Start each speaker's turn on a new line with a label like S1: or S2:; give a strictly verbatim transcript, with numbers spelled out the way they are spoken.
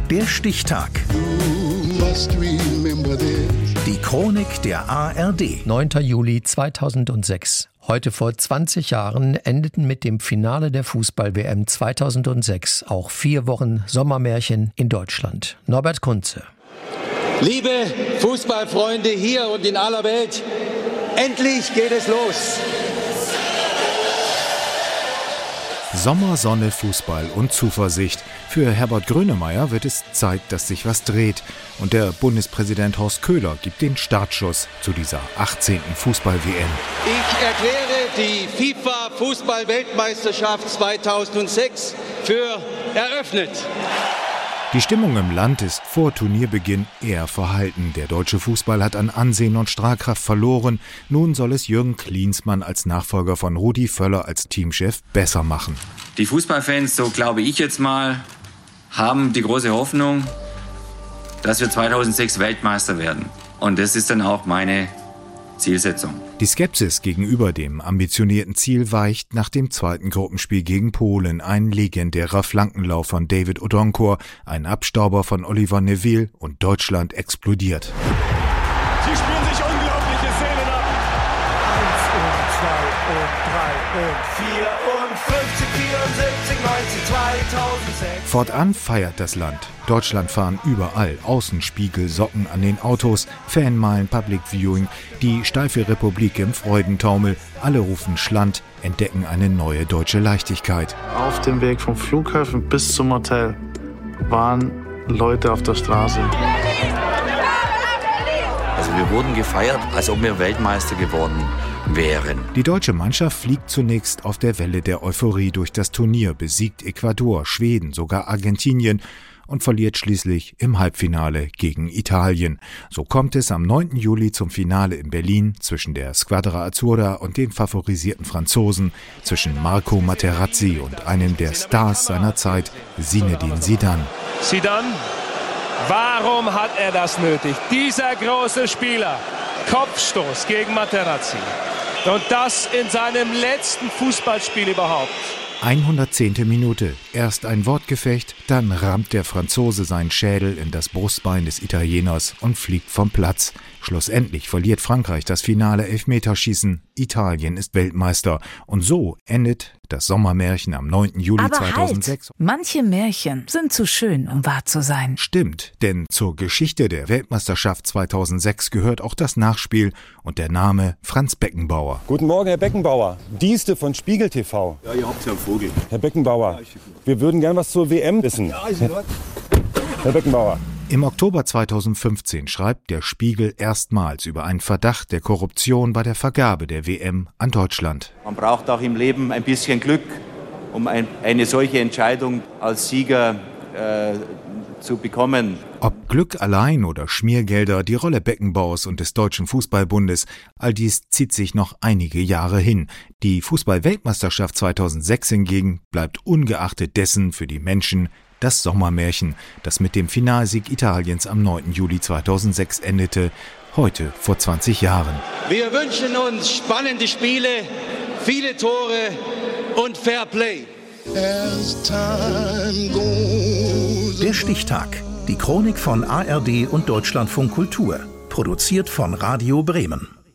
S1: Der Stichtag. Die Chronik der A R D.
S2: neunter Juli zweitausendsechs. Heute vor zwanzig Jahren endeten mit dem Finale der Fußball-W M zweitausendsechs auch vier Wochen Sommermärchen in Deutschland. Norbert Kunze.
S3: Liebe Fußballfreunde hier und in aller Welt, endlich geht es los.
S4: Sommer, Sonne, Fußball und Zuversicht. Für Herbert Grönemeyer wird es Zeit, dass sich was dreht. Und der Bundespräsident Horst Köhler gibt den Startschuss zu dieser achtzehnten Fußball-W M.
S3: Ich erkläre die FIFA-Fußball-Weltmeisterschaft zweitausendsechs für eröffnet.
S4: Die Stimmung im Land ist vor Turnierbeginn eher verhalten. Der deutsche Fußball hat an Ansehen und Strahlkraft verloren. Nun soll es Jürgen Klinsmann als Nachfolger von Rudi Völler als Teamchef besser machen.
S5: Die Fußballfans, so glaube ich jetzt mal, haben die große Hoffnung, dass wir zweitausendsechs Weltmeister werden. Und das ist dann auch meine Zielsetzung.
S4: Die Skepsis gegenüber dem ambitionierten Ziel weicht nach dem zweiten Gruppenspiel gegen Polen. Ein legendärer Flankenlauf von David Odonkor, ein Abstauber von Oliver Neville und Deutschland explodiert.
S6: Sie spielen sich unglaubliche Szenen ab.
S7: Eins und zwei und drei und vier und fünfzig, vierundsiebzig, neunzig, zweitausendsechs.
S4: Fortan feiert das Land. Deutschland fahren überall Außenspiegel, Socken an den Autos, Fanmeilen, Public Viewing, die steife Republik im Freudentaumel. Alle rufen Schland, entdecken eine neue deutsche Leichtigkeit.
S8: Auf dem Weg vom Flughafen bis zum Hotel waren Leute auf der Straße.
S9: Also wir wurden gefeiert, als ob wir Weltmeister geworden wären.
S4: Die deutsche Mannschaft fliegt zunächst auf der Welle der Euphorie durch das Turnier, besiegt Ecuador, Schweden, sogar Argentinien und verliert schließlich im Halbfinale gegen Italien. So kommt es am neunten Juli zum Finale in Berlin zwischen der Squadra Azzurra und den favorisierten Franzosen, zwischen Marco Materazzi und einem der Stars seiner Zeit, Zinedine Zidane.
S6: Zidane, warum hat er das nötig? Dieser große Spieler, Kopfstoß gegen Materazzi. Und das in seinem letzten Fußballspiel überhaupt.
S4: hundertzehnte Minute. Erst ein Wortgefecht, dann rammt der Franzose seinen Schädel in das Brustbein des Italieners und fliegt vom Platz. Schlussendlich verliert Frankreich das finale Elfmeterschießen. Italien ist Weltmeister. Und so endet das Sommermärchen am neunten Juli
S10: Aber
S4: zweitausendsechs.
S10: Halt, manche Märchen sind zu schön, um wahr zu sein.
S4: Stimmt, denn zur Geschichte der Weltmeisterschaft zweitausendsechs gehört auch das Nachspiel und der Name Franz Beckenbauer.
S11: Guten Morgen, Herr Beckenbauer. Dienste von Spiegel T V.
S12: Ja, ihr habt ja einen Vogel.
S11: Herr Beckenbauer, wir würden gern was zur W M wissen.
S12: Ja, ist in Ordnung.
S11: Herr Beckenbauer.
S4: Im Oktober zweitausendfünfzehn schreibt der Spiegel erstmals über einen Verdacht der Korruption bei der Vergabe der W M an Deutschland.
S13: Man braucht auch im Leben ein bisschen Glück, um ein, eine solche Entscheidung als Sieger äh, zu bekommen.
S4: Ob Glück allein oder Schmiergelder, die Rolle Beckenbauers und des Deutschen Fußballbundes, all dies zieht sich noch einige Jahre hin. Die Fußball-Weltmeisterschaft zweitausendsechs hingegen bleibt ungeachtet dessen für die Menschen das Sommermärchen, das mit dem Finalsieg Italiens am neunten Juli zweitausendsechs endete, heute vor zwanzig Jahren.
S3: Wir wünschen uns spannende Spiele, viele Tore und Fair Play.
S1: Der Stichtag. Die Chronik von A R D und Deutschlandfunk Kultur. Produziert von Radio Bremen.